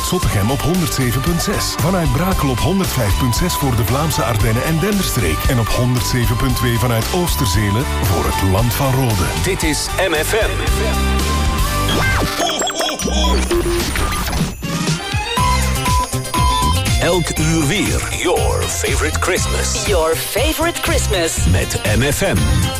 vanuit Zottegem op 107.6. Vanuit Brakel op 105.6 voor de Vlaamse Ardennen en Denderstreek. En op 107.2 vanuit Oosterzelen voor het Land van Rode. Dit is MFM. Elk uur weer. Your favorite Christmas. Your favorite Christmas. Met MFM.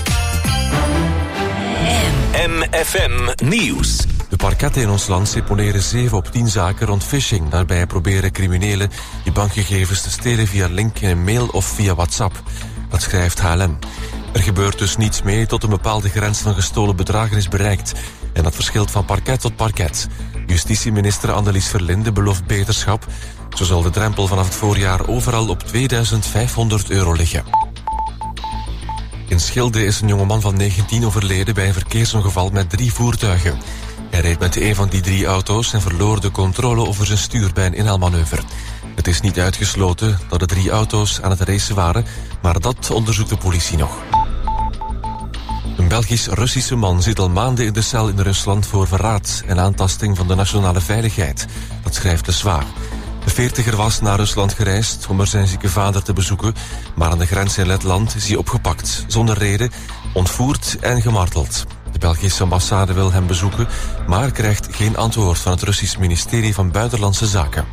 MFM Nieuws. De parketten in ons land seponeren 7 op 10 zaken rond phishing. Daarbij proberen criminelen je bankgegevens te stelen via link in een mail of via WhatsApp. Dat schrijft HLM. Er gebeurt dus niets mee tot een bepaalde grens van gestolen bedragen is bereikt. En dat verschilt van parket tot parket. Justitieminister Annelies Verlinde belooft beterschap. Zo zal de drempel vanaf het voorjaar overal op €2500 liggen. In Schilde is een jongeman van 19 overleden bij een verkeersongeval met 3 voertuigen. Hij reed met een van die 3 auto's en verloor de controle over zijn stuur bij een inhaalmanoeuvre. Het is niet uitgesloten dat de 3 auto's aan het racen waren, maar dat onderzoekt de politie nog. Een Belgisch-Russische man zit al maanden in de cel in Rusland voor verraad en aantasting van de nationale veiligheid. Dat schrijft de Zwaar. De 40er was naar Rusland gereisd om er zijn zieke vader te bezoeken, maar aan de grens in Letland is hij opgepakt, zonder reden, ontvoerd en gemarteld. De Belgische ambassade wil hem bezoeken, maar krijgt geen antwoord van het Russisch ministerie van Buitenlandse Zaken.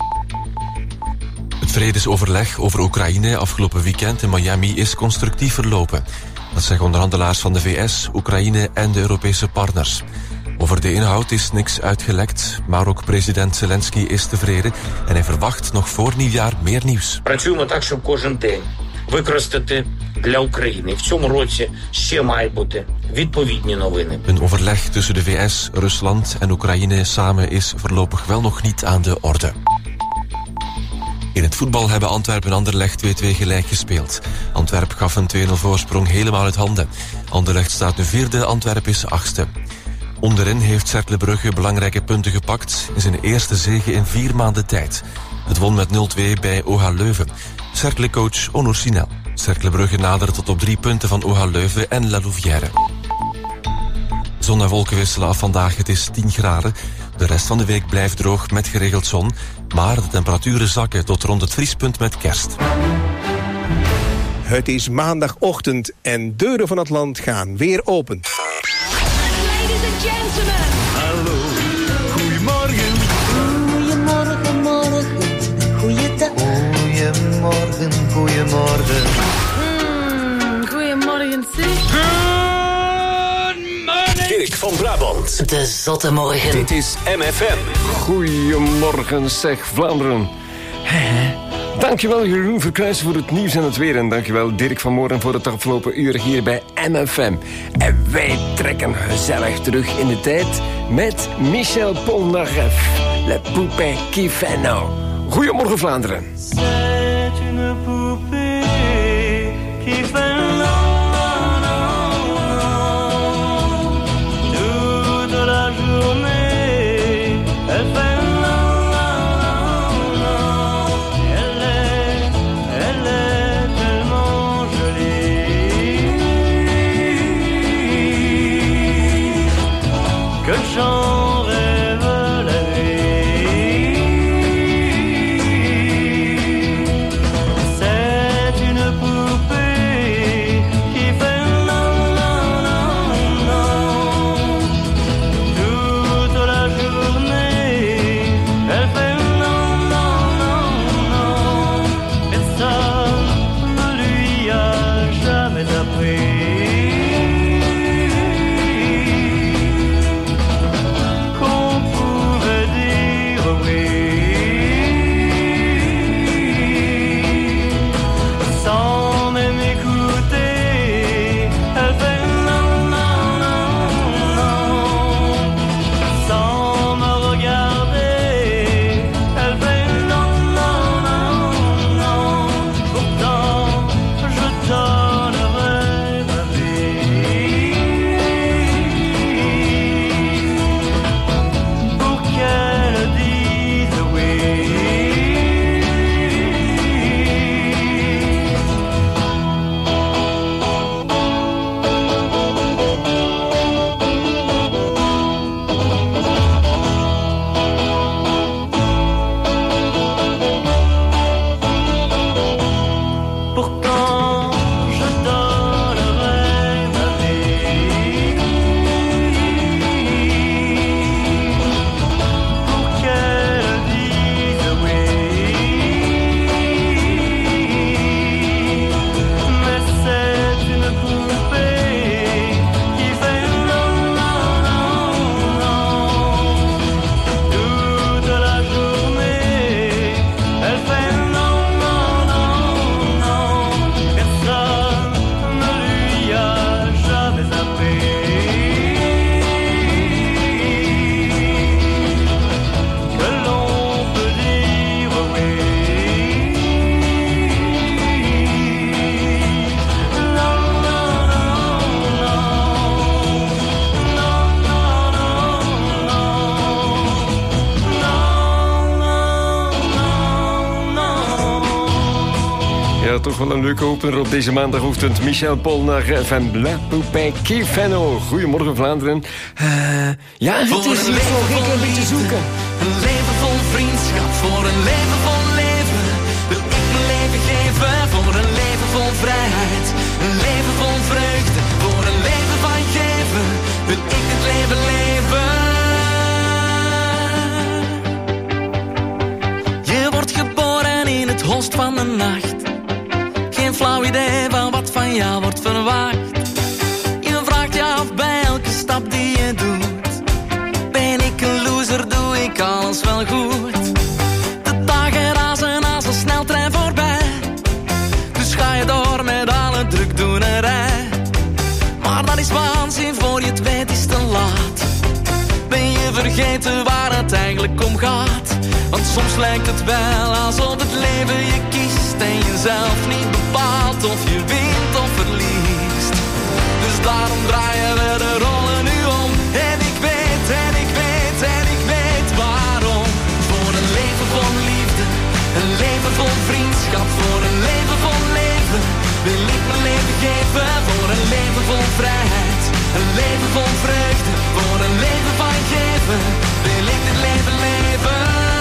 Het vredesoverleg over Oekraïne afgelopen weekend in Miami is constructief verlopen. Dat zeggen onderhandelaars van de VS, Oekraïne en de Europese partners. Over de inhoud is niks uitgelekt, maar ook president Zelensky is tevreden en hij verwacht nog voor nieuwjaar meer nieuws. Працюємо так, щоб кожен день використати для України. В цьому році ще мають бути відповідні новини. Een overleg tussen de VS, Rusland en Oekraïne samen is voorlopig wel nog niet aan de orde. In het voetbal hebben Antwerpen en Anderlecht 2-2 gelijk gespeeld. Antwerpen gaf een 2-0 voorsprong helemaal uit handen. Anderlecht staat nu 4e, Antwerpen is 8e. Onderin heeft Cercle Brugge belangrijke punten gepakt in zijn eerste zege in 4 maanden tijd. Het won met 0-2 bij OH Leuven. Cercle-coach Onur Sinel. Cercle Brugge nadert tot op 3 punten van OH Leuven en La Louvière. Zon en wolken wisselen af vandaag, het is 10 graden. De rest van de week blijft droog met geregeld zon, maar de temperaturen zakken tot rond het vriespunt met kerst. Het is maandagochtend en deuren van het land gaan weer open. Ladies and gentlemen. Hallo, goedemorgen. Goedemorgen, morgen, goeiedag. Goedemorgen, goedemorgen. Goedemorgen, zeg. Dirk van Brabant. De zotte morgen. Dit is MFM. Goedemorgen, zeg Vlaanderen. Dankjewel Jeroen Verkruijsen voor het nieuws en het weer. En dankjewel Dirk van Moren voor het afgelopen uur hier bij MFM. En wij trekken gezellig terug in de tijd met Michel Polnareff. Le poupée qui fait nou. Goedemorgen Vlaanderen. C'est une poupée qui fait non, non, non. Toute la journée, elle fait non, non, non. Elle est tellement jolie que j'en rêve la nuit. C'est une poupée toch wel een leuke opener op deze maandagochtend. Michel Polnaar van La Poupée Kifano. Goedemorgen Vlaanderen. Ja, het is hier nog een beetje zoeken. Een leven vol vriendschap, voor een leven vol leven. Wil ik mijn leven geven, voor een leven vol vrijheid. Een leven vol vreugde, voor een leven van geven. Wil ik het leven leven. Je wordt geboren in het holst van de nacht. Geen flauw idee van wat van jou wordt verwacht. Je vraagt je af bij elke stap die je doet. Ben ik een loser, doe ik alles wel goed? De dagen razen als een sneltrein voorbij. Dus ga je door met alle drukdoenerij. Maar dat is waanzin, voor je het weet is te laat. Ben je vergeten waar het eigenlijk om gaat? Want soms lijkt het wel alsof het leven je kiest en je zelf niet bepaalt of je wint of verliest. Dus daarom draaien we de rollen nu om. En ik weet, en ik weet, en ik weet waarom. Voor een leven vol liefde, een leven vol vriendschap. Voor een leven vol leven, wil ik mijn leven geven. Voor een leven vol vrijheid, een leven vol vreugde. Voor een leven van geven, wil ik dit leven leven.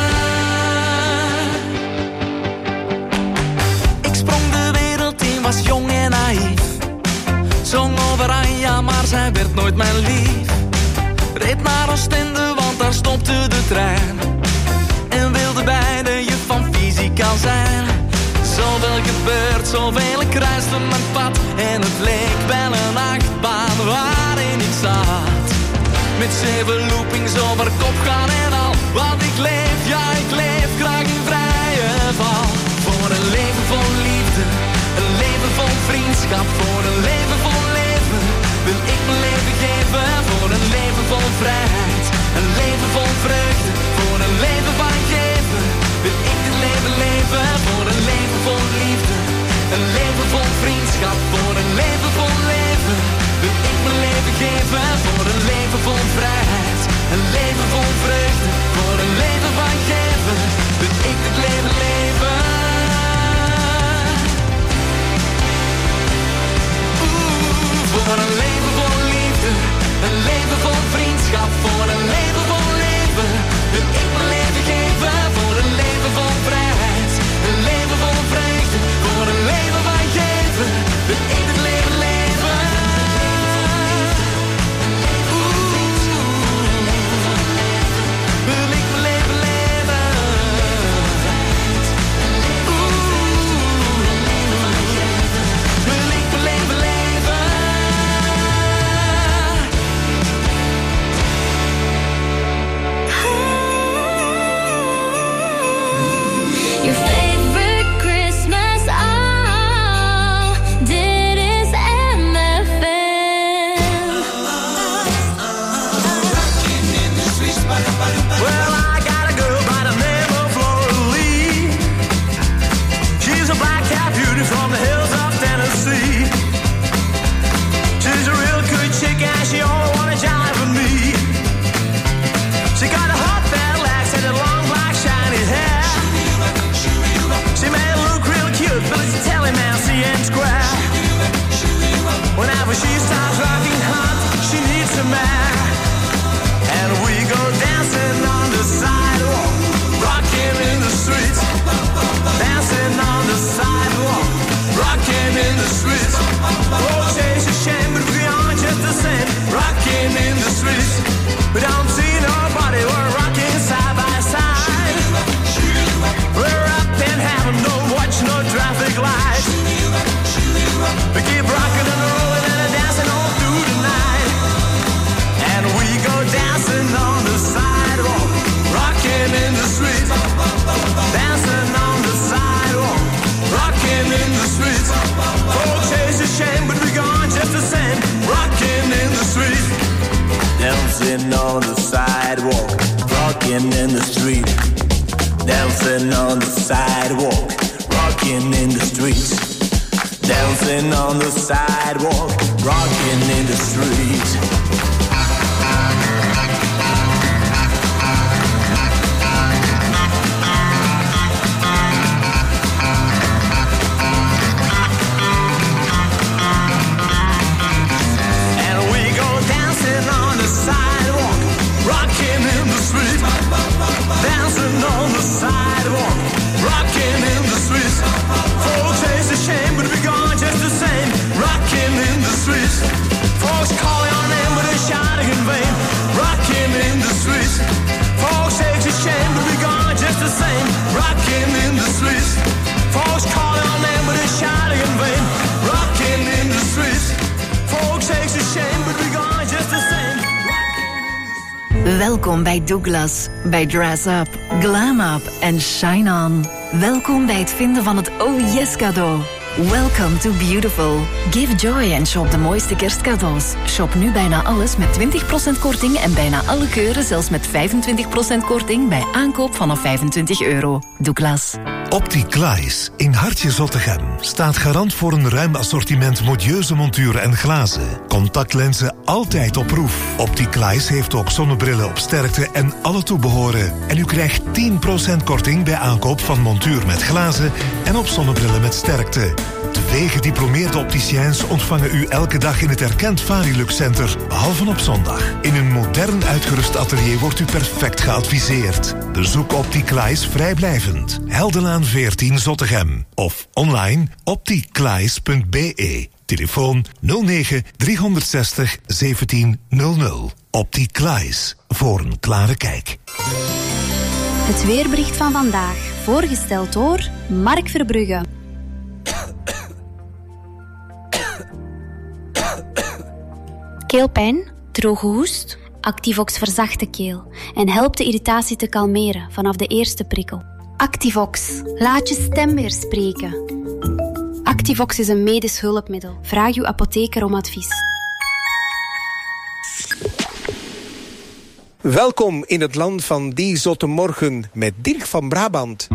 Ik sprong de wereld in, was jong en naïef. Zong over Anja, maar zij werd nooit mijn lief. Reed naar Oostende, want daar stopte de trein. En wilde bij de juf van fysica zijn. Zoveel gebeurt, zoveel, ik kruiste mijn pad. En het leek wel een achtbaan waarin ik zat. Met 7 loopings over kop gaan en al. Want ik leef, ja ik leef graag in vrije val. Voor een leven vol liefde, een leven vol vriendschap. Voor een leven vol leven, wil ik mijn leven geven. Voor een leven vol vrijheid, een leven vol vreugde. Voor een leven van geven, wil ik het leven leven. Voor een leven vol liefde, een leven vol vriendschap. Voor een leven vol leven, wil ik mijn leven geven. Voor een leven vol vrijheid, een leven vol vreugde. Voor een leven van geven, wil ik het leven leven. Voor een leven vol liefde, een leven vol vriendschap. Voor een leven vol leven, wil ik mijn leven geven. Voor een leven vol vrijheid, een leven vol vreugde. Voor een leven van geven, wil ik het leven leven. Wil ik mijn leven leven. Wil ik mijn leven leven. Your favorite Christmas, oh, dit is MFM. Well, I got a girl by the name of Flora Lee. She's a black-cat beauty from the hills of Tennessee. She's a real good chick and she only wanna jive with me. She got a hot fat legs and a long black shiny hair. She may look real cute, but it's telling Nancy and square. Whenever she starts rocking hot, she needs a man. And we go dancing on the sidewalk, rocking in the streets. Dancing on the sidewalk, rocking in the streets. Oh, chase a shame, but we are just the same. Rocking in the streets. We don't see nobody, we're rocking side by side. We're up in heaven, no watch, no traffic lights. We keep rocking and rolling and dancing all through the night. And we go dancing on the sidewalk, rocking in the streets. Dancing on the sidewalk, rocking in the streets. Oh, chase a shame, but we gone just the same. Rocking in the streets. Dancing on the sidewalk, rocking in the street. Dancing on the sidewalk, rocking in the streets. Dancing on the sidewalk, rocking in the streets. street, dancing on the sidewalk, rocking in the streets. Folks say it's a shame, but we're gone just the same, rocking in the streets. Folks call your name, but they're shouting in vain, rocking in the streets. Folks say it's a shame, but we're gone just the same, rocking in the streets. Folks call your name, but they're shouting in vain, rocking in the streets. Folks say it's a shame, but we're gone just the same. Welkom bij Douglas, bij Dress Up, Glam Up en Shine On. Welkom bij het vinden van het Oh Yes cadeau. Welcome to Beautiful. Give joy en shop de mooiste kerstcadeaus. Shop nu bijna alles met 20% korting en bijna alle keuren zelfs met 25% korting bij aankoop vanaf €25. Douglas. Opticlies in Hartje Zottegem staat garant voor een ruim assortiment modieuze monturen en glazen. Contactlenzen altijd op proef. Opticlies heeft ook zonnebrillen op sterkte en alle toebehoren. En u krijgt 10% korting bij aankoop van montuur met glazen en op zonnebrillen met sterkte. 2 gediplomeerde opticiens ontvangen u elke dag in het erkend Varilux Center, behalve op zondag. In een modern uitgerust atelier wordt u perfect geadviseerd. Bezoek Opticlies vrijblijvend. Heldenlaan 14 Zottegem. Of online opticlies.be. Telefoon 09 360 1700. Opticlies. Voor een klare kijk. Het weerbericht van vandaag. Voorgesteld door Mark Verbrugge. Keelpijn, droge hoest. Activox verzacht de keel en helpt de irritatie te kalmeren vanaf de eerste prikkel. Activox, laat je stem weer spreken. Activox is een medisch hulpmiddel. Vraag uw apotheker om advies. Welkom in het land van die zotte morgen met Dirk van Brabant.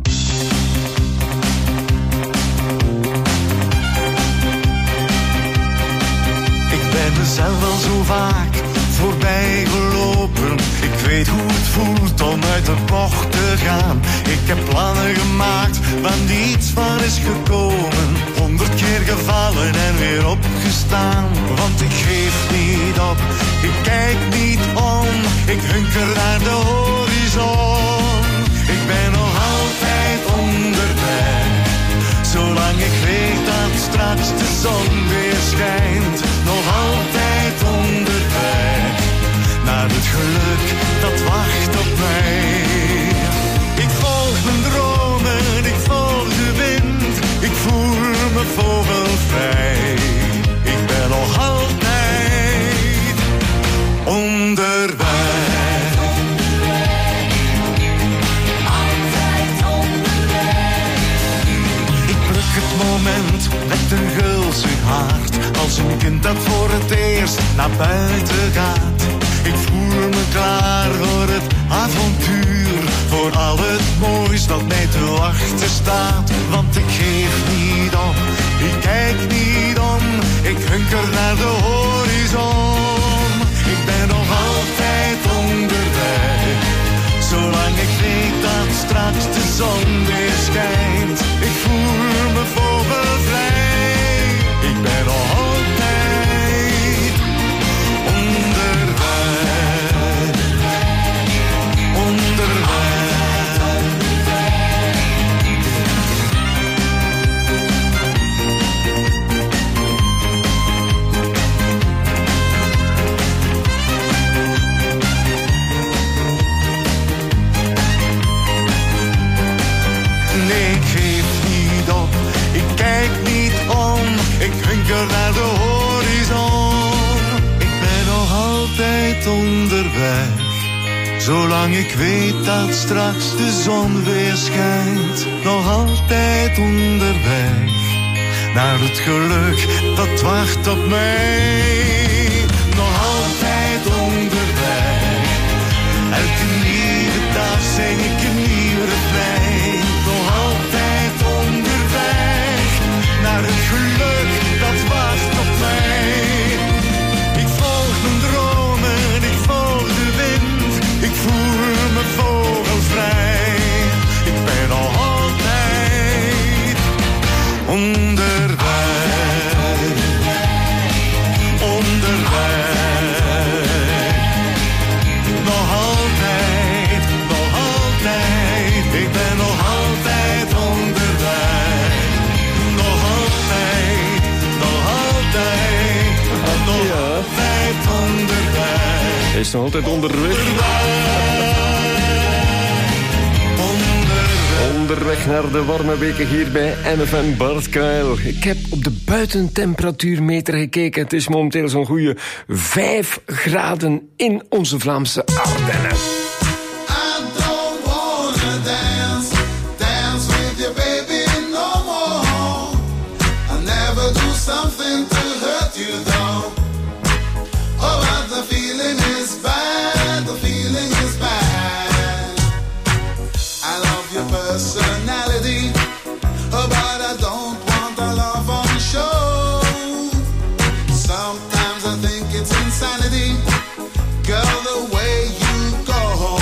Ik ben mezelf al zo vaak voorbij gelopen. Ik weet hoe het voelt om uit de bocht te gaan. Ik heb plannen gemaakt waar niets van is gekomen. 100 keer gevallen en weer opgestaan. Want ik geef niet op, ik kijk niet om. Ik hunker naar de horizon. Ik ben nog altijd onderweg. Zolang ik weet dat straks de zon weer schijnt. Nog altijd onderweg. Naar het geluk dat wacht op mij. Ik volg mijn dromen, ik volg de wind. Ik voel me vogelvrij. Ik ben nog altijd onderweg. Altijd onderweg. Ik pluk het moment met een gulzig hart. Als een kind dat voor het eerst naar buiten gaat. Ik voel me klaar voor het avontuur. Voor al het moois dat mij te wachten staat. Want ik geef niet op, ik kijk niet om. Ik hunker naar de horizon. Ik ben nog altijd onderweg. Zolang ik weet dat straks de zon weer schijnt. Ik voel me vogelvrij. Ik ben nog altijd onderweg. Onderweg. Nee, ik geef niet op, ik kijk niet om. Ik hunker naar de horizon. Ik ben nog altijd onderweg. Zolang ik weet dat straks de zon weer schijnt. Nog altijd onderweg. Naar het geluk dat wacht op mij. Nog altijd onderweg. Elke nieuwe dag zing ik een nieuw refrein. Nog altijd onderweg. Naar het geluk dat wacht op mij. Ik volg mijn dromen, ik volg de wind. Ik voel me vogelvrij. Ik ben nog altijd onderweg. Onderweg. is nog altijd onderweg. Onderweg naar de warme weken hier bij MFM Bart Kuil. Ik heb op de buitentemperatuurmeter gekeken. Het is momenteel zo'n goede 5 graden in onze Vlaamse Ardennen. Something to hurt you though. Oh, but the feeling is bad, the feeling is bad. I love your personality, oh, but I don't want a love on show. Sometimes I think it's insanity, girl, the way you go.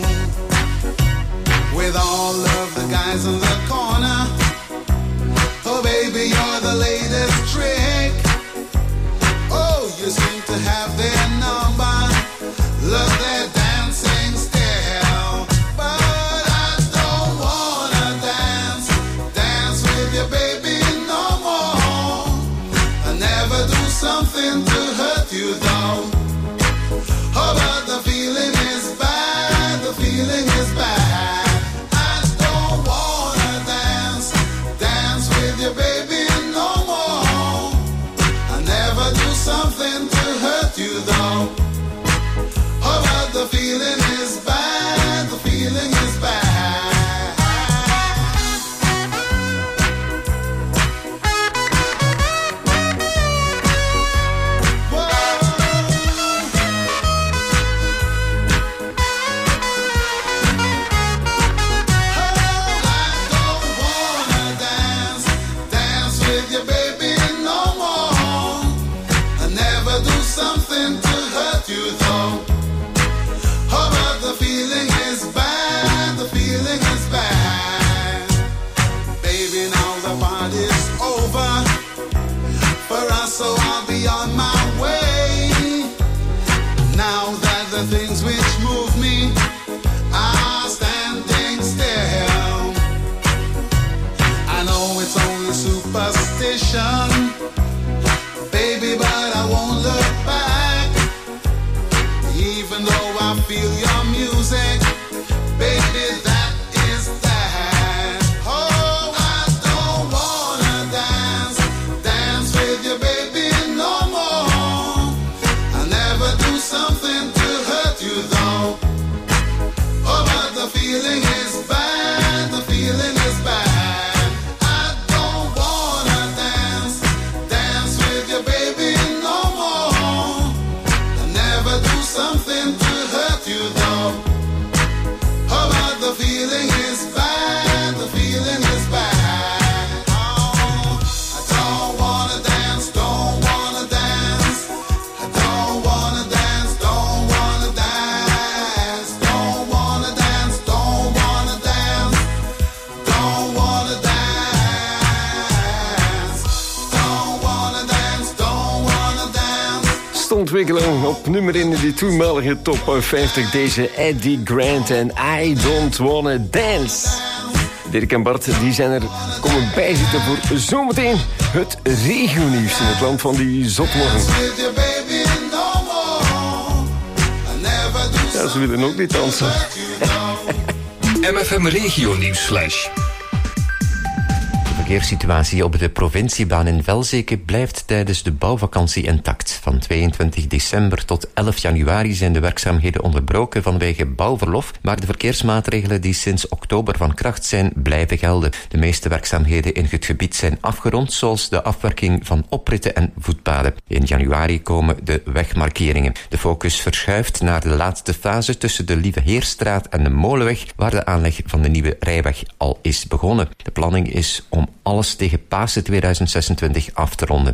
With all of the guys in the corner, oh baby, you're the latest trick. Oh, you seem to have their number. Look, they're dancing still. But I don't wanna dance with you, baby, no more. I never do something to hurt you though. Oh, but the feeling is bad, the feeling is bad. I don't wanna dance with you, baby, no more. I never do something to hurt you though. Oh, but the feeling is bad, the feeling is bad. Something to hurt you though. Oh, but the feeling is bad, the feeling is bad. Baby, now the party's over for us, so I'll be on my way. Now that the things which move me are standing still. I know it's only superstition, baby, but I won't look back. Even though I feel your music, baby, that is that. Oh, I don't wanna dance with you, baby, no more. I never do something to hurt you though. Oh, but the feeling is bad, the feeling is bad. Something to hurt you though. Oh, but the feeling is bad, the feeling is bad. Oh, I don't wanna dance, don't wanna dance. I don't wanna dance, don't wanna dance. Don't wanna dance, don't wanna dance. Don't wanna dance. Don't wanna dance, don't wanna dance. Stond wekelijks op nummer 1 in die toenmalige top 50. Deze Eddie Grant en I Don't Wanna Dance. Dirk en Bart die zijn er komen bijzitten voor zometeen het regionieuws in het land van die zotmorgen. Ja, ze willen ook niet dansen. MFM Regionieuws Flash. De verkeerssituatie op de provinciebaan in Velzeke blijft tijdens de bouwvakantie intact. Van 22 december tot 11 januari zijn de werkzaamheden onderbroken vanwege bouwverlof, maar de verkeersmaatregelen die sinds oktober van kracht zijn, blijven gelden. De meeste werkzaamheden in het gebied zijn afgerond, zoals de afwerking van opritten en voetpaden. In januari komen de wegmarkeringen. De focus verschuift naar de laatste fase tussen de Lieve Heerstraat en de Molenweg, waar de aanleg van de nieuwe rijweg al is begonnen. De planning is om alles tegen Pasen 2026 af te ronden.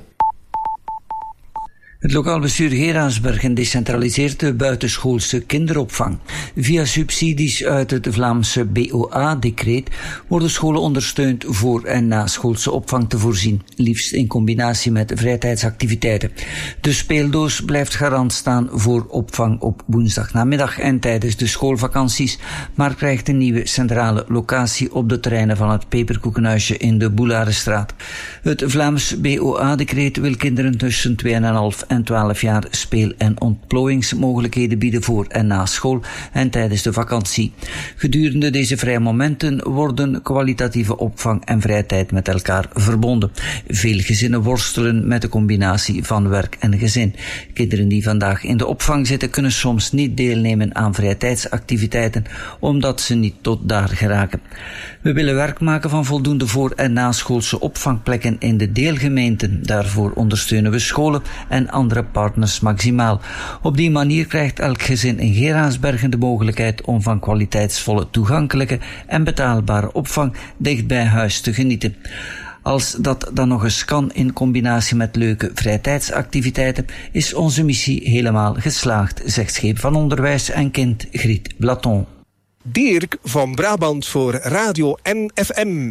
Het lokaal bestuur Geraardsbergen decentraliseert de buitenschoolse kinderopvang. Via subsidies uit het Vlaamse BOA-decreet worden scholen ondersteund voor en na schoolse opvang te voorzien, liefst in combinatie met vrijtijdsactiviteiten. De speeldoos blijft garant staan voor opvang op woensdagnamiddag en tijdens de schoolvakanties, maar krijgt een nieuwe centrale locatie op de terreinen van het Peperkoekenhuisje in de Boularenstraat. Het Vlaams BOA-decreet wil kinderen tussen 2,5 en en 12 jaar speel- en ontplooiingsmogelijkheden bieden voor en na school en tijdens de vakantie. Gedurende deze vrije momenten worden kwalitatieve opvang en vrije tijd met elkaar verbonden. Veel gezinnen worstelen met de combinatie van werk en gezin. Kinderen die vandaag in de opvang zitten kunnen soms niet deelnemen aan vrije tijdsactiviteiten omdat ze niet tot daar geraken. We willen werk maken van voldoende voor- en naschoolse opvangplekken in de deelgemeenten. Daarvoor ondersteunen we scholen en andere partners maximaal. Op die manier krijgt elk gezin in Geraardsbergen de mogelijkheid om van kwaliteitsvolle, toegankelijke en betaalbare opvang dicht bij huis te genieten. Als dat dan nog eens kan in combinatie met leuke vrijtijdsactiviteiten, is onze missie helemaal geslaagd, zegt Scheep van Onderwijs en Kind Griet Blaton. Dirk van Brabant voor Radio NFM.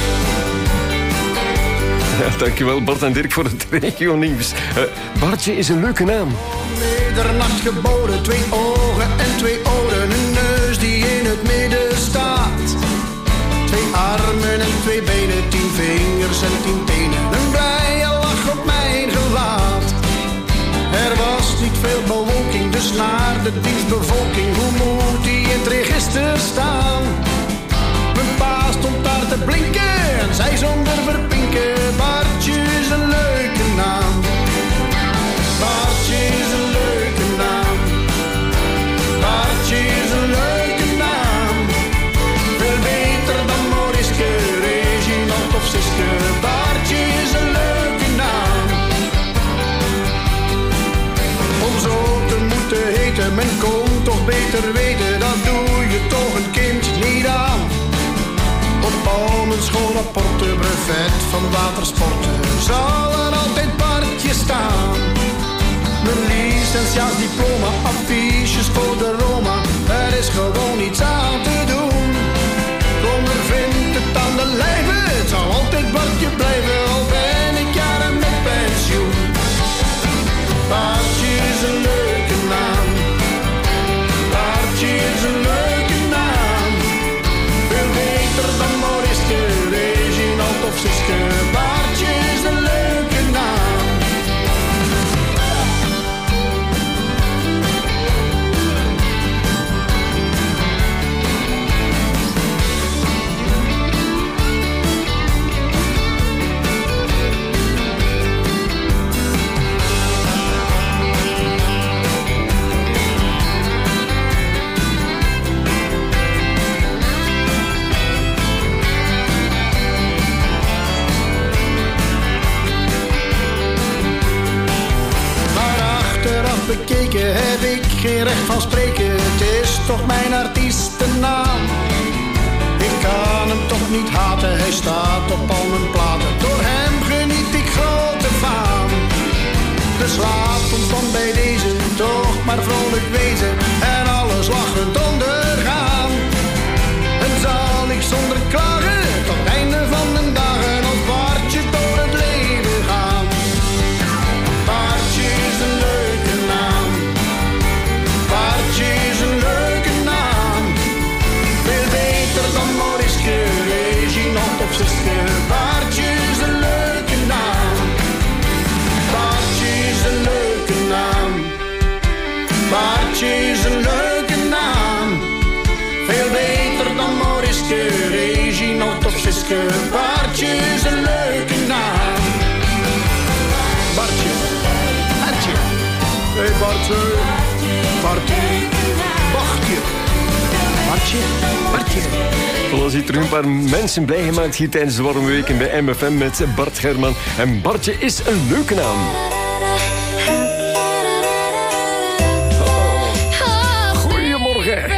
Ja, dankjewel Bart en Dirk voor het regionieuws. Bartje is een leuke naam. Middernacht geboren, 2 ogen en 2 oren, een neus die in het midden staat. 2 armen en 2 benen, 10 vingers en 10 tenen, een blije lach op mijn gelaat. Er was niet veel bewolking, dus naar de dienstbevolking, hoe moet die in het register staan? Mijn pa stond daar te blinken en zei zonder verpinken, Bartje is een leuke naam. Bartje is een leuke naam. Bartje is een leuke naam. Veel beter dan Moriske, Reginald of Siske. Bartje is een leuke naam. Om zo te moeten heten, men kon toch beter weten, dat doe je toch een kind niet aan. Op al mijn schoolrapporten, brevet van watersporten, zal er altijd Bartje staan. Mijn licentiaatsdiploma, affiches voor de Roma, er is gewoon niets aan te doen. Ondervindt het aan de lijve, het zal altijd Bartje blijven, al ben ik jaren met pensioen. Bartje is een leuke naam. Bartje is een leuke naam. Veel beter dan Moriske, Reginald of Siske. Bartje is een leuke naam. Bekeken heb ik geen recht van spreken, het is toch mijn artiestennaam. Ik kan hem toch niet haten, hij staat op al mijn platen, door hem geniet ik grote faam. Dus laat ons dan bij deze toch maar vrolijk wezen en alles lachend ondergaan. En zal ik zonder klagen tot het einde van de dagen als Bartje door het leven gaan. Bartje is een leuke naam. Bartje is een leuke naam. Veel beter dan Moriske, Reginald of Siske. Bartje is een leuke naam. Bartje is een leuke naam. Bartje is een leuke naam. Veel beter dan Moriske, Reginald of Siske. Bartje is een leuke naam. Bartje, Bartje, hey Bartje, Bartje, Bartje, Bartje, Bartje. Voilà, ziet er een paar mensen blij gemaakt hier tijdens de warme weken bij MFM met Bart German. En Bartje is een leuke naam. Goedemorgen.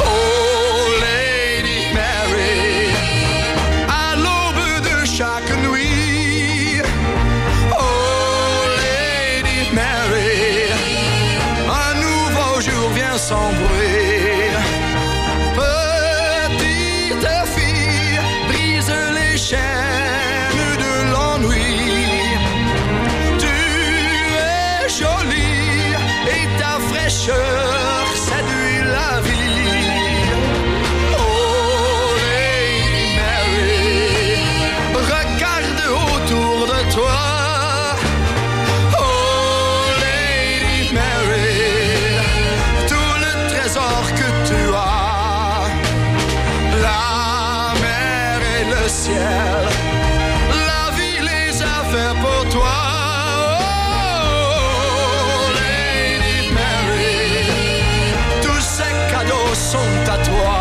Oh, Lady Mary, à l'aube de chaque nuit. sans bruit. Petite fille, brise les chaînes de l'ennui. Tu es jolie et ta fraîcheur séduit la vie. Oh Lady Mary, regarde autour de toi. La vie les a fait pour toi. Oh, Lady Mary, tous ces cadeaux sont à toi.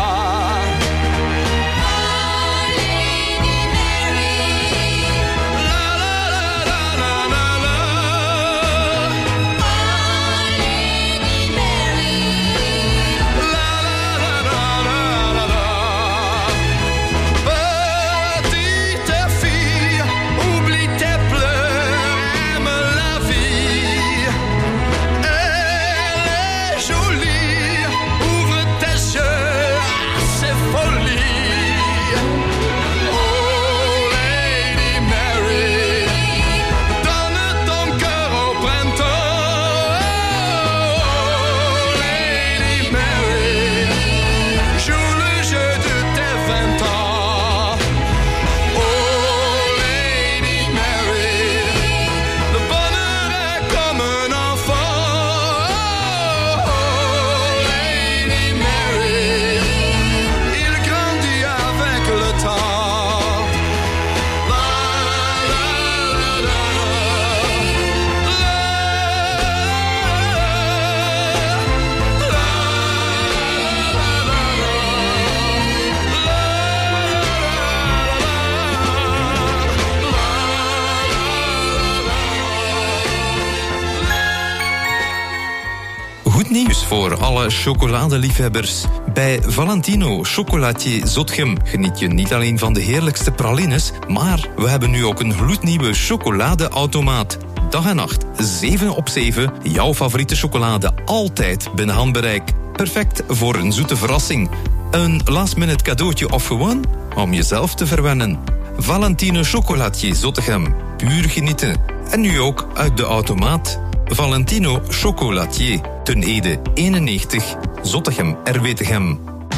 Nieuws voor alle chocoladeliefhebbers. Bij Valentino Chocolatier Zotgem geniet je niet alleen van de heerlijkste pralines, maar we hebben nu ook een gloednieuwe chocoladeautomaat. Dag en nacht, 7 op 7, jouw favoriete chocolade altijd binnen handbereik. Perfect voor een zoete verrassing. Een last-minute cadeautje of gewoon om jezelf te verwennen. Valentino Chocolatier Zottegem, puur genieten. En nu ook uit de automaat. Valentino Chocolatier, Ten Ede 91, Zottegem, Erwetegem.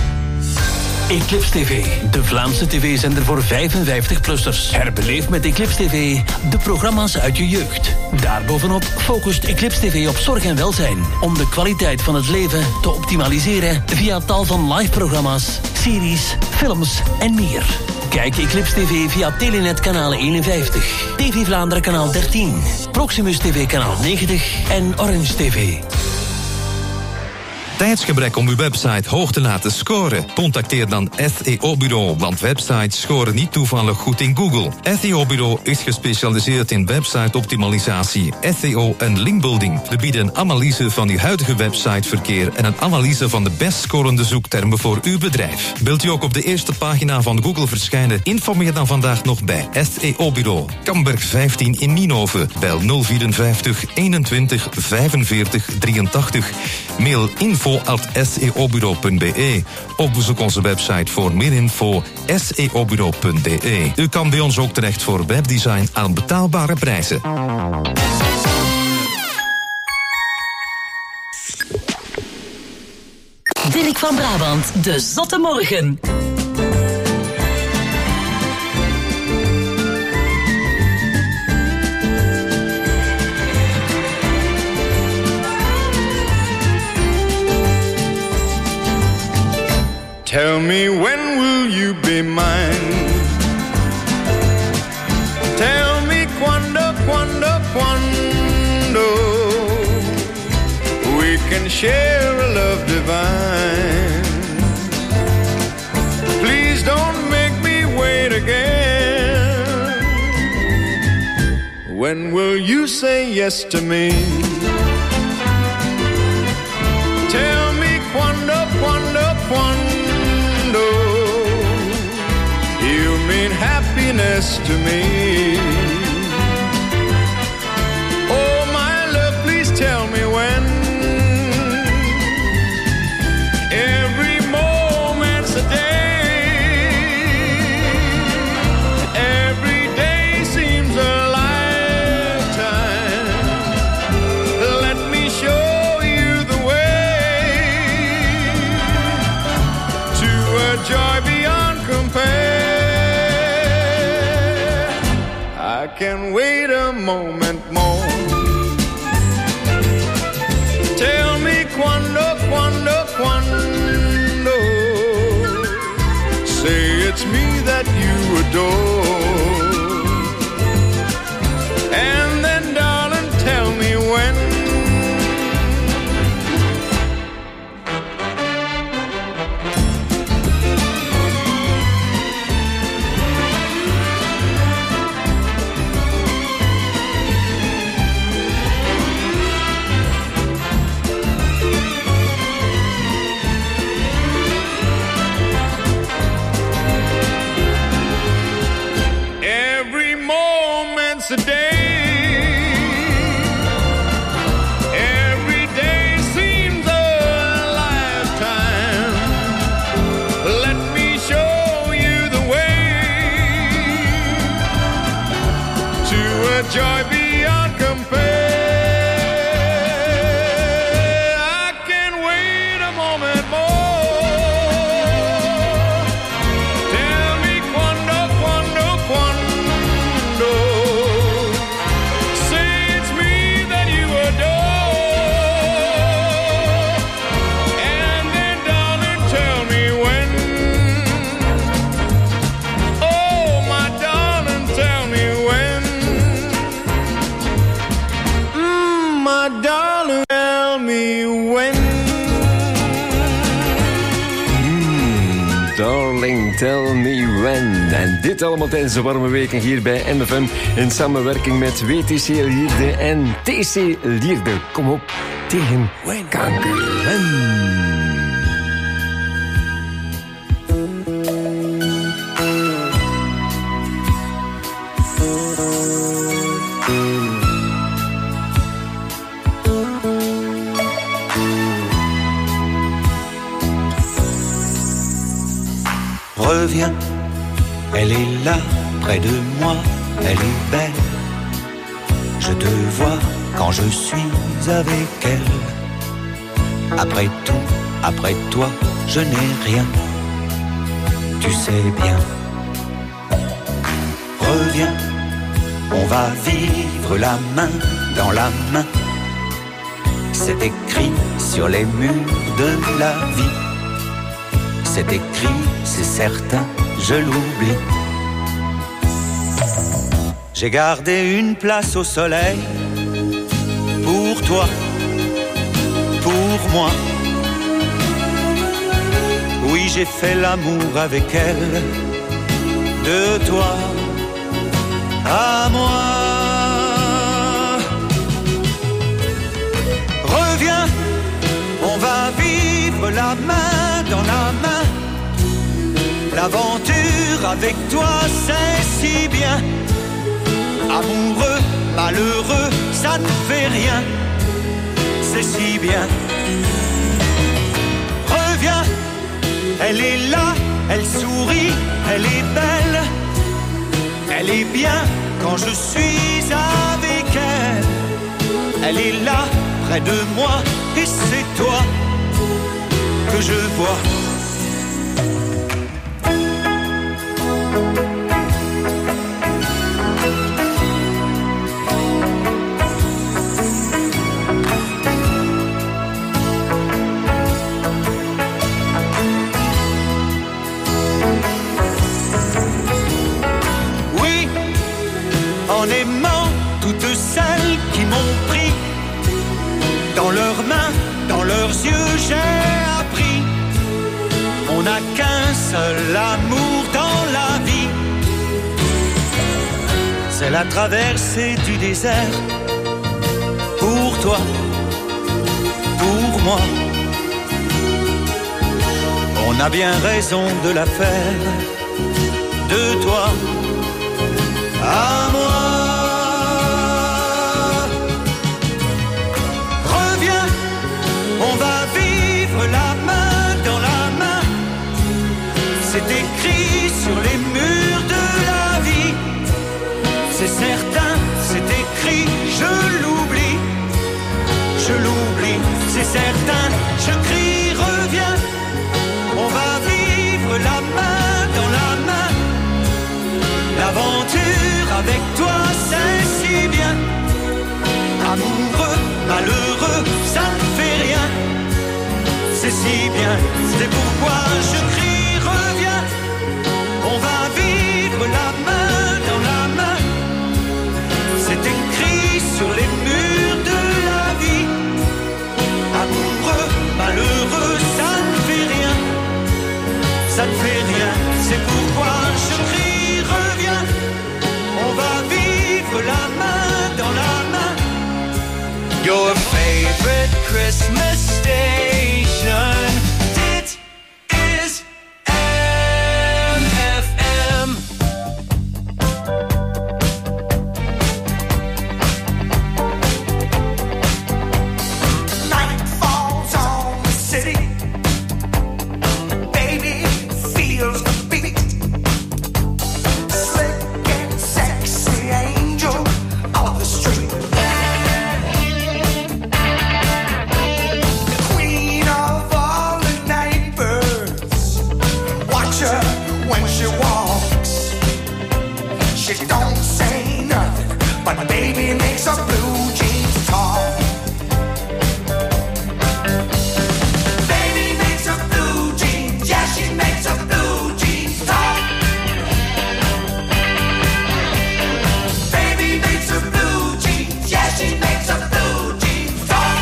Eclipse TV, de Vlaamse tv-zender voor 55-plussers. Herbeleef met Eclipse TV de programma's uit je jeugd. Daarbovenop focust Eclipse TV op zorg en welzijn, om de kwaliteit van het leven te optimaliseren via tal van live-programma's, series, films en meer. Kijk Eclipse TV via Telenet kanaal 51, TV Vlaanderen kanaal 13, Proximus TV kanaal 90 en Orange TV. Tijdsgebrek om uw website hoog te laten scoren? Contacteer dan SEO-bureau, want websites scoren niet toevallig goed in Google. SEO-bureau is gespecialiseerd in website-optimalisatie, SEO en linkbuilding. We bieden een analyse van uw huidige websiteverkeer en een analyse van de best scorende zoektermen voor uw bedrijf. Wilt u ook op de eerste pagina van Google verschijnen? Informeer dan vandaag nog bij SEO-bureau. Kamberg 15 in Nienhoven. Bel 054 21 45 83. Mail info@seobureau.be of bezoek onze website voor meer info seobureau.be. U kan bij ons ook terecht voor webdesign aan betaalbare prijzen. Dirk van Brabant, de Zotte Morgen. Tell me, when will you be mine? Tell me quando, quando, quando we can share a love divine. Please don't make me wait again. When will you say yes to me? Tell me quando, quando, quando you mean happiness to me. Oh my love, please tell me when. can wait a moment more. Tell me quando, quando, quando. Say it's me that you adore. And then, darling, tell me when. Every moment's a day. Joy beyond compare. I can't wait a moment more. Tell me quando, quando, quando. Say it's me that you adore. And then, darling, tell me when. Oh, my darling, tell me when. My darling, tell me when. Darling, tell me when. En dit allemaal tijdens de warme weken hier bij MFM in samenwerking met WTC Lierde en TC Lierde. Kom op tegen kanker. Reviens, elle est là, près de moi, elle est belle. Je te vois quand je suis avec elle. Après tout, après toi, je n'ai rien, tu sais bien. Reviens, on va vivre la main dans la main. C'est écrit sur les murs de la vie. C'est écrit, c'est certain, je l'oublie. J'ai gardé une place au soleil pour toi, pour moi. Oui, j'ai fait l'amour avec elle, de toi à moi. Reviens, on va vivre la main dans la main. L'aventure avec toi, c'est si bien. Amoureux, malheureux, ça ne fait rien. C'est si bien. Reviens, elle est là, elle sourit, elle est belle. Elle est bien quand je suis avec elle. Elle est là, près de moi, et c'est toi que je vois. Oui, en aimant toutes celles qui m'ont pris dans leurs mains, dans leurs yeux, j'ai appris. On n'a qu'un seul amour dans la vie. C'est la traversée du désert. Pour toi, pour moi. On a bien raison de la faire. De toi à moi. Reviens, on va vivre la main dans la main. C'est écrit sur les murs de la vie. C'est certain, c'est écrit, je l'oublie. Je l'oublie, c'est certain, je crie, reviens. On va vivre la main dans la main. L'aventure avec toi c'est si bien. Amoureux, malheureux, ça ne fait rien. C'est si bien, c'est pourquoi je crie reviens. On va vivre la main dans la main. C'est écrit sur les murs de la vie. Amoureux, malheureux, ça ne fait rien. Ça ne fait rien, c'est pourquoi je crie reviens. On va vivre la main dans la main. Your favorite Christmas station. Dit is MFM. Night falls on the city. Baby feels the beat. Slick and sexy angel of the street. The queen of all the night birds. Watch her when she walks. She don't say nothing, but baby makes her blue jeans talk. Baby makes her blue jeans, yeah, she makes her blue jeans talk. Baby makes her blue jeans, yeah, she makes her blue jeans talk.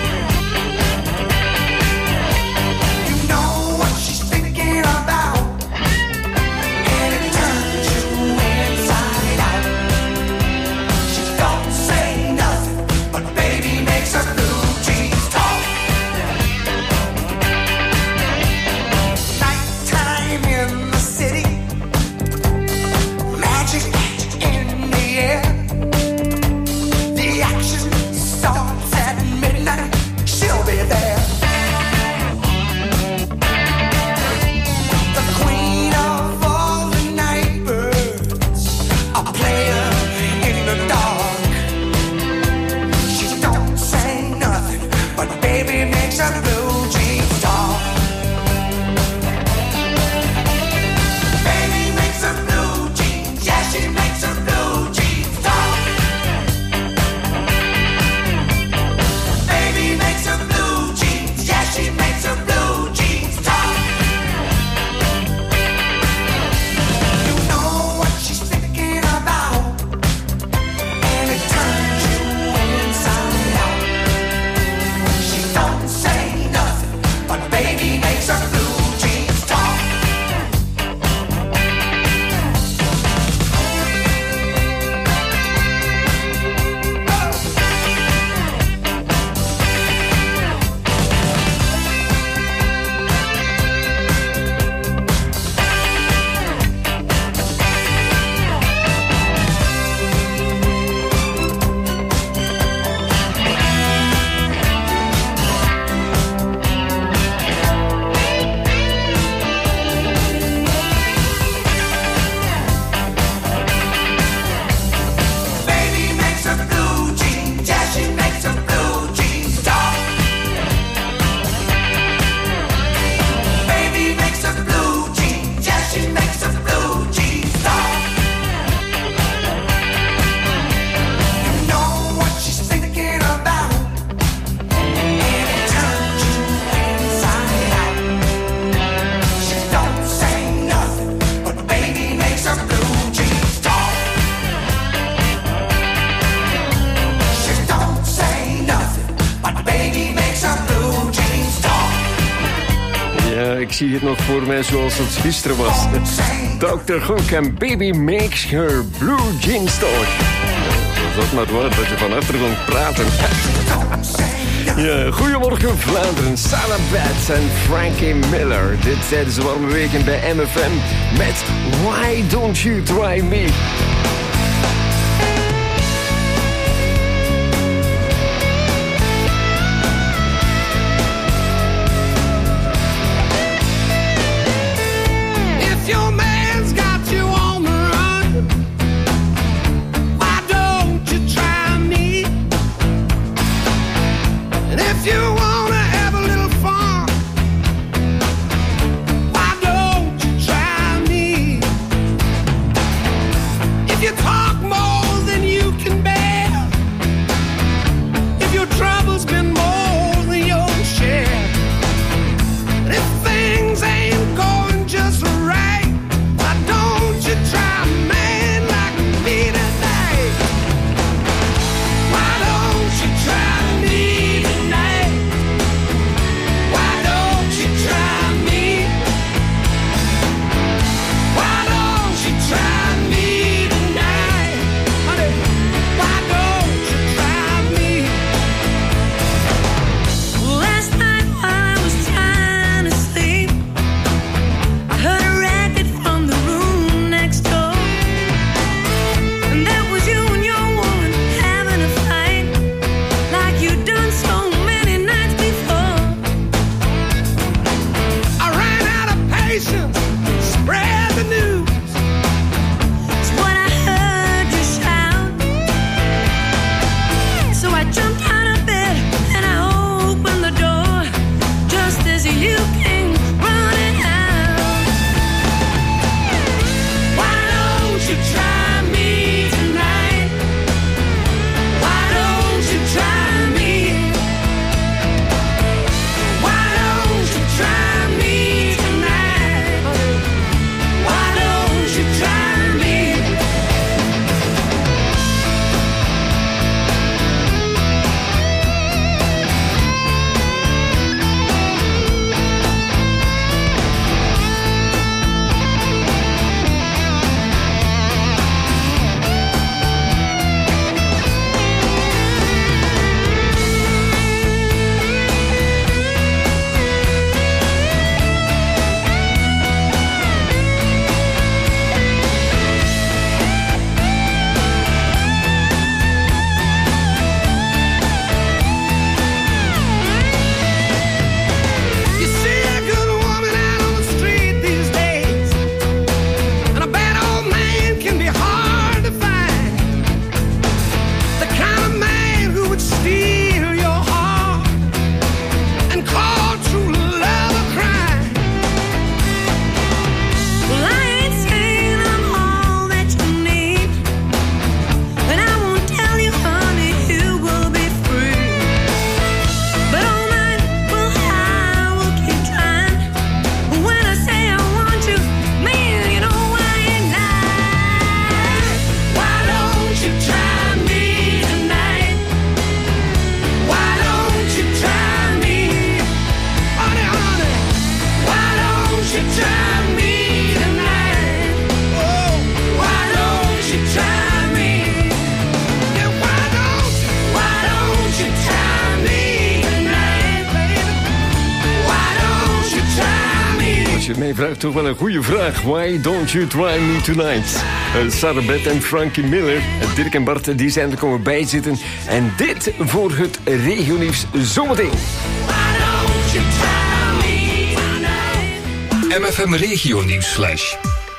You know what she's thinking about, and it turns you inside out. She don't say nothing, but baby makes her blue jeans talk. Nighttime in the city, magic in the air. The action starts at midnight, she'll be there. The queen of all the night birds, a player in the dark. She don't say nothing, but baby makes her blue jeans talk. Baby makes her blue jeans, yeah, she makes her blue jeans talk. Baby makes her blue jeans, yeah, she makes her blue jeans talk. You know what she's thinking about, and it turns you inside out. She don't say nothing, but baby makes her blue jeans talk. Baby makes her blue jeans, yeah, she makes her blue jeans talk. Baby makes her blue jeans, yeah, she makes her blue jeans talk. You know what she's thinking about, and it turns you inside out. She don't say nothing, but baby makes her blue jeans talk. She don't say nothing, but baby makes her blue jeans talk. Ja, ik zie het nog voor mij zoals het gisteren was. Dr. Hook en Baby Makes Her Blue Jeans Talk. Dat is maar waar dat je van achter kon praten. Ja, goedemorgen Vlaanderen, Sarah Batts en Frankie Miller. Dit tijdens de warme weken bij MFM met Why Don't You Try Me? If your man's got you on the run, why don't you try me? And if you wanna have a little fun, why don't you try me? If you talk Mij vraagt toch wel een goede vraag. Why don't you try me tonight? Sarah Beth en Frankie Miller en Dirk en Bart die zijn er komen bijzitten. En dit voor het regionieuws zometeen. MFM Regionieuwsflash.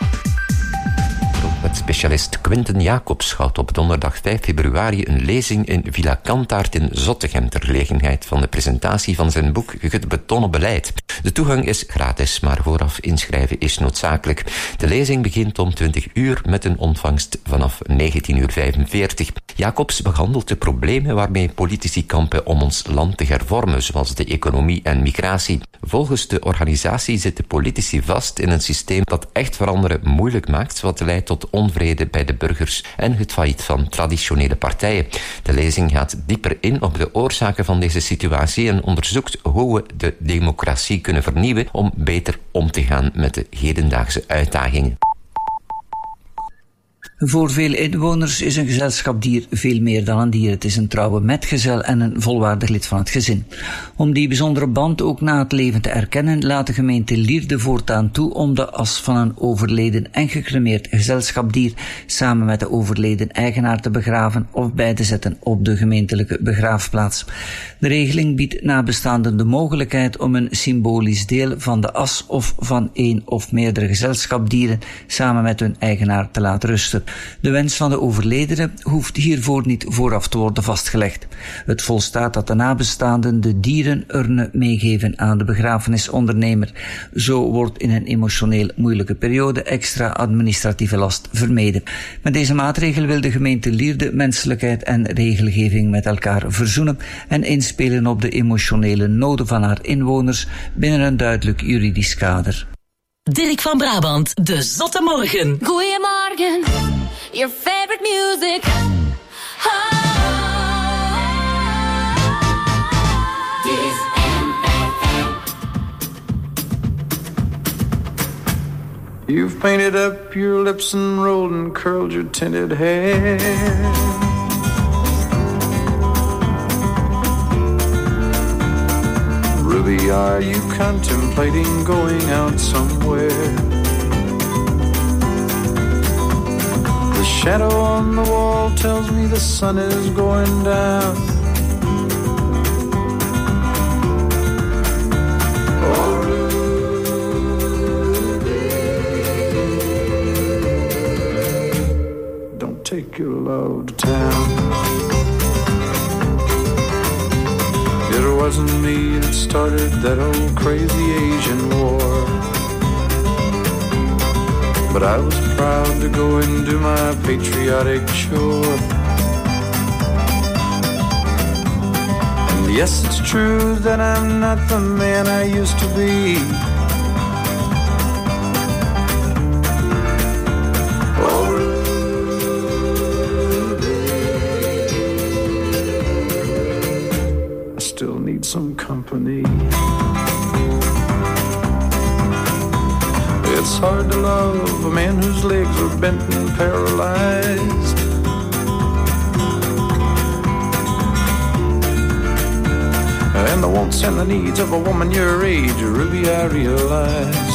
Specialist Quinten Jacobs houdt op donderdag 5 februari een lezing in Villa Kantaart in Zottegem ter gelegenheid van de presentatie van zijn boek Het Betonnen Beleid. De toegang is gratis, maar vooraf inschrijven is noodzakelijk. De lezing begint om 20 uur met een ontvangst vanaf 19:45. Jacobs behandelt de problemen waarmee politici kampen om ons land te hervormen, zoals de economie en migratie. Volgens de organisatie zitten politici vast in een systeem dat echt veranderen moeilijk maakt, wat leidt tot onvrede bij de burgers en het failliet van traditionele partijen. De lezing gaat dieper in op de oorzaken van deze situatie en onderzoekt hoe we de democratie kunnen vernieuwen om beter om te gaan met de hedendaagse uitdagingen. Voor veel inwoners is een gezelschapsdier veel meer dan een dier. Het is een trouwe metgezel en een volwaardig lid van het gezin. Om die bijzondere band ook na het leven te erkennen, laat de gemeente Lierde voortaan toe om de as van een overleden en gecremeerd gezelschapsdier samen met de overleden eigenaar te begraven of bij te zetten op de gemeentelijke begraafplaats. De regeling biedt nabestaanden de mogelijkheid om een symbolisch deel van de as of van één of meerdere gezelschapsdieren samen met hun eigenaar te laten rusten. De wens van de overledene hoeft hiervoor niet vooraf te worden vastgelegd. Het volstaat dat de nabestaanden de dierenurne meegeven aan de begrafenisondernemer. Zo wordt in een emotioneel moeilijke periode extra administratieve last vermeden. Met deze maatregel wil de gemeente Lierde menselijkheid en regelgeving met elkaar verzoenen en inspelen op de emotionele noden van haar inwoners binnen een duidelijk juridisch kader. Dirk van Brabant, de Zotte Morgen. Goeiemorgen, your favorite music. You've painted up your lips and rolled and curled your tinted hair. Ruby, are you contemplating going out somewhere? The shadow on the wall tells me the sun is going down. Oh, Ruby, don't take your love to town. It wasn't me that started that old crazy Asian war, but I was proud to go and do my patriotic chore. And yes, it's true that I'm not the man I used to be. Some company. It's hard to love a man whose legs are bent and paralyzed. And the wants and the needs of a woman your age, Ruby, I realize.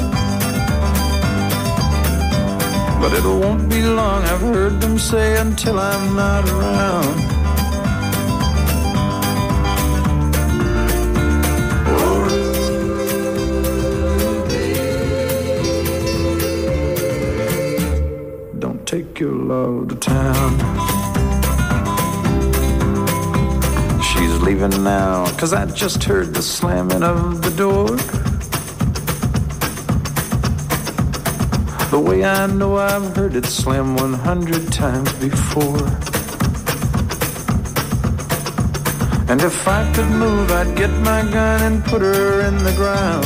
But it won't be long, I've heard them say, until I'm not around. Take your love to town. She's leaving now, 'cause I just heard the slamming of the door. The way I know I've heard it slam 100 times before. And if I could move, I'd get my gun and put her in the ground.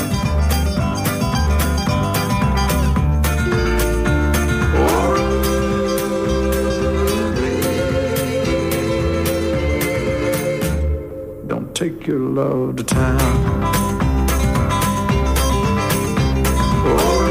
Take your love to town. Oh,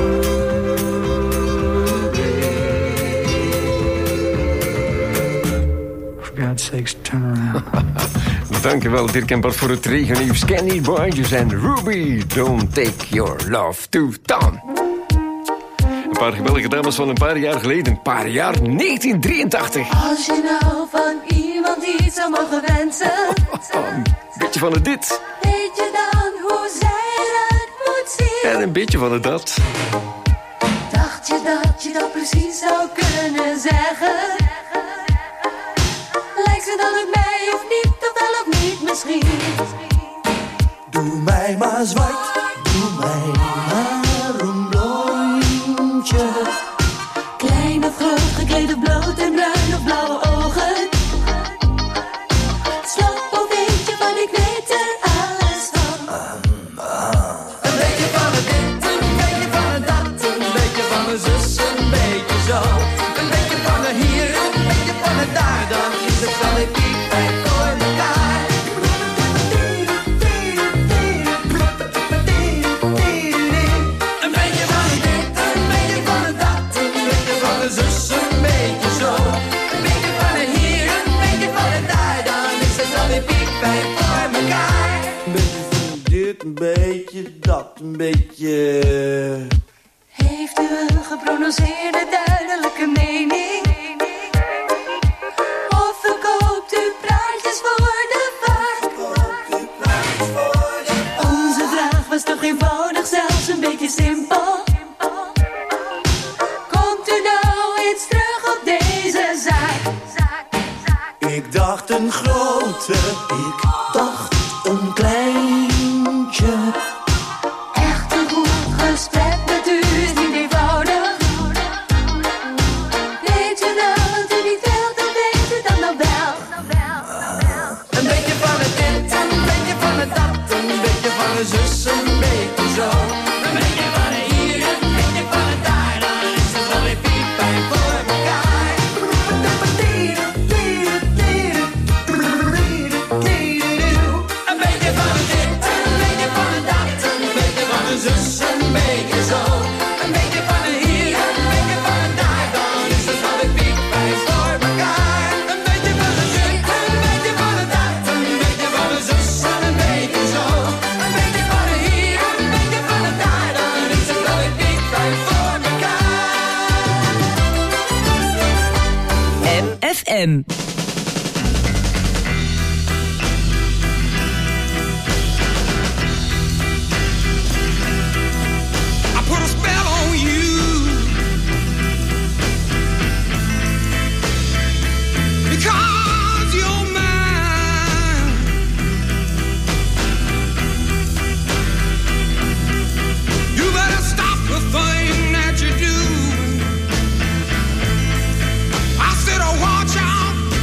for God's sakes, turn around. Dankjewel Dirk en Bart voor het regennieuws. Kenny Rogers en Ruby, Don't Take Your Love to Town. Een paar geweldige dames van een paar jaar geleden. Een paar jaar, 1983. Als je nou van iemand iets zou mogen wensen. Een beetje van het dit. Weet je dan hoe zij eruit moet zien? En een beetje van het dat. Dacht je dat precies zou kunnen zeggen? Lijkt ze dan op mij of niet, of wel of niet misschien? Doe mij maar zwart, doe mij maar een blondje. Klein of groot, gekleed of bloot en bruin of blauwe ogen. Slap of weet je van, ik weet er alles van. Een beetje van het dit, een beetje van het dat, een beetje van de zus, een beetje zo. Een beetje van de hier, een beetje van het daar, dan is het wel een piepijn voor elkaar. Een beetje van het dit, een beetje van het dat, een beetje van de zus, een beetje zo. Een beetje van het hier, een beetje van het daar, dan is het wel een piepijn voor elkaar. Een beetje van dit, een beetje dat, een beetje... Heeft u een geprononceerde duidelijke mening? Of verkoopt u praatjes voor de vaart? Onze vraag was toch eenvoudig, zelfs een beetje simpel. Komt u nou eens terug op deze zaak? Ik dacht een grote, ik dacht een kleintje. Echt een goed gesprek met u is niet eenvoudig. Weet u nou wat u niet wilt, dan weet u dat nog wel. Een beetje van het dit, een beetje van het dat, een beetje van de zus, een beetje zo. Een beetje van het hier, een beetje van het daar, dan is het wel weer piepijn voor elkaar. Een beetje van het dit, een beetje van het dat, een beetje van de zus, een beetje zo. Een beetje van het hier, een beetje van het daar, dan is het wel weer piepijn voor elkaar. Een beetje van het dit, een beetje van het dat, een beetje van de zus, een beetje zo. Een beetje van het hier, een beetje van het daar, dan is het wel weer piepijn voor elkaar. MFM. I put a spell on you because you're mine. You better stop the thing that you do. I said, oh, watch out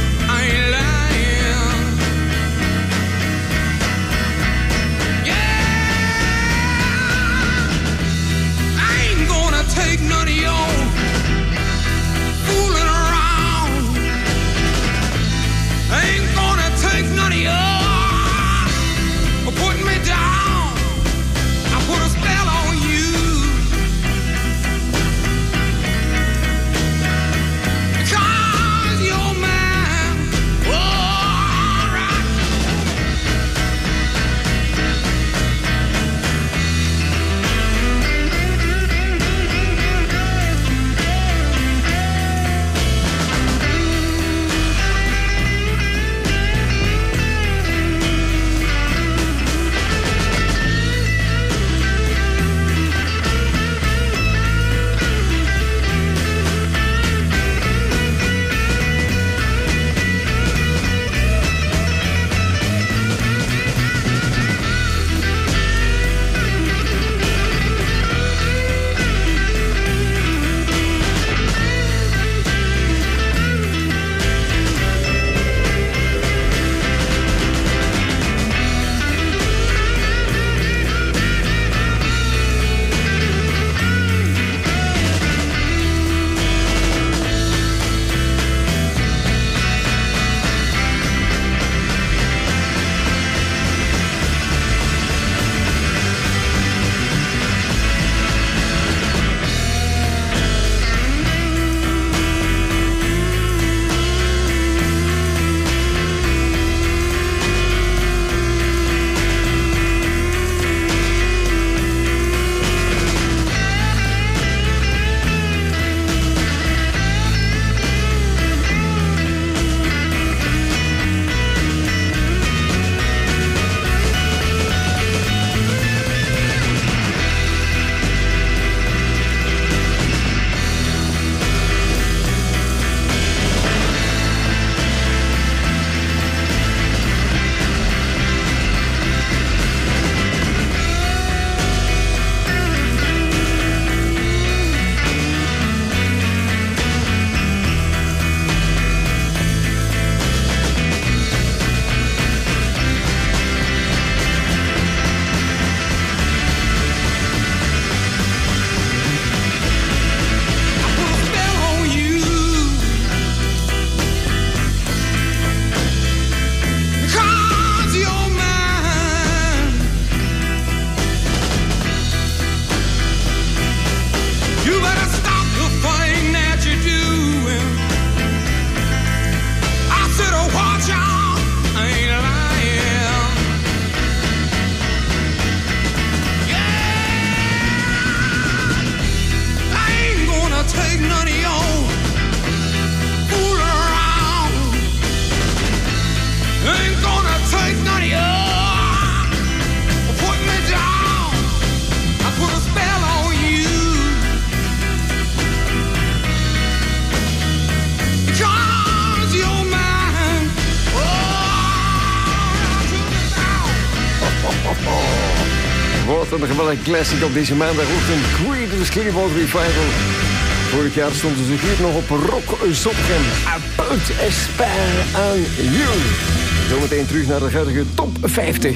Wat een geweldige classic op deze maandagochtend. Creedence Clearwater Revival. Vorig jaar stonden ze hier nog op Rock Zottegem. About a spare on you. Zometeen terug naar de huidige top 50.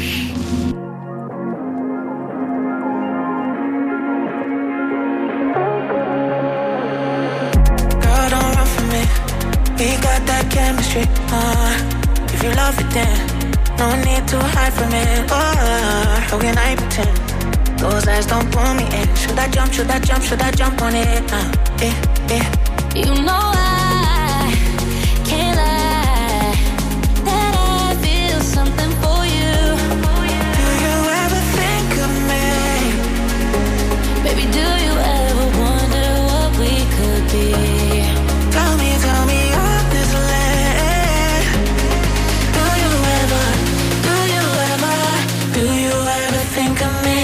Girl, don't run from me. We got that chemistry. If you love it, then no need to hide from it. How can I pretend? Those eyes don't pull me in. Should I jump, should I jump, should I jump on it? You know I can't lie that I feel something for you. Do you ever think of me? Baby, do you ever wonder what we could be? Tell me honestly. Do you ever think of me?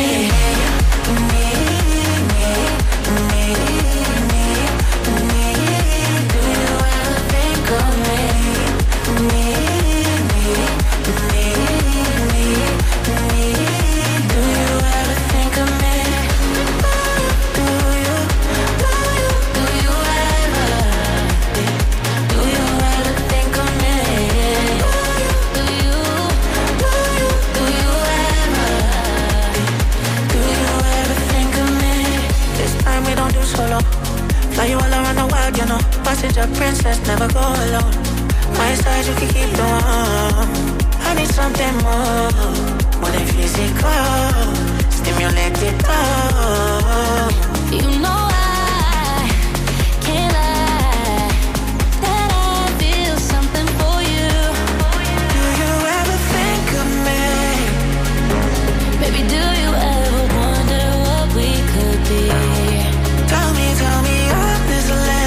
Fly you all around the world, you know. Passenger princess, never go alone. My side, you can keep the warm. I need something more than physical. Stimulate it all. You know I can't lie that I feel something for you. Do you ever think of me? Baby, do you ever wonder what we could be? Tell me honestly.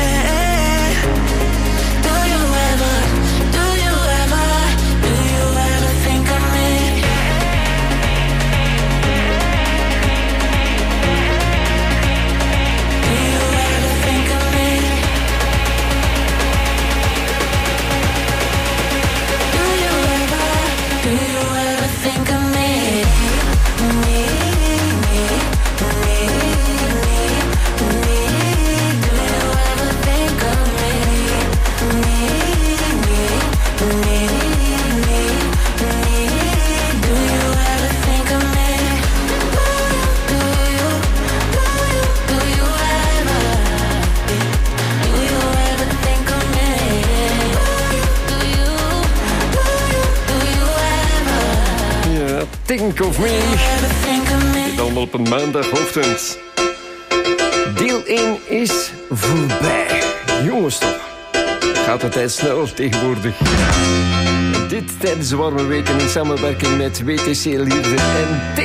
Do you ever think of me? Do you ever think of me? Do you ever think of me? Think of me. Dit allemaal op een maandagochtend. Deel 1 is voorbij. Jongens toch. Gaat de tijd snel tegenwoordig. Dit tijdens de warme weken in samenwerking met WTC Lierde en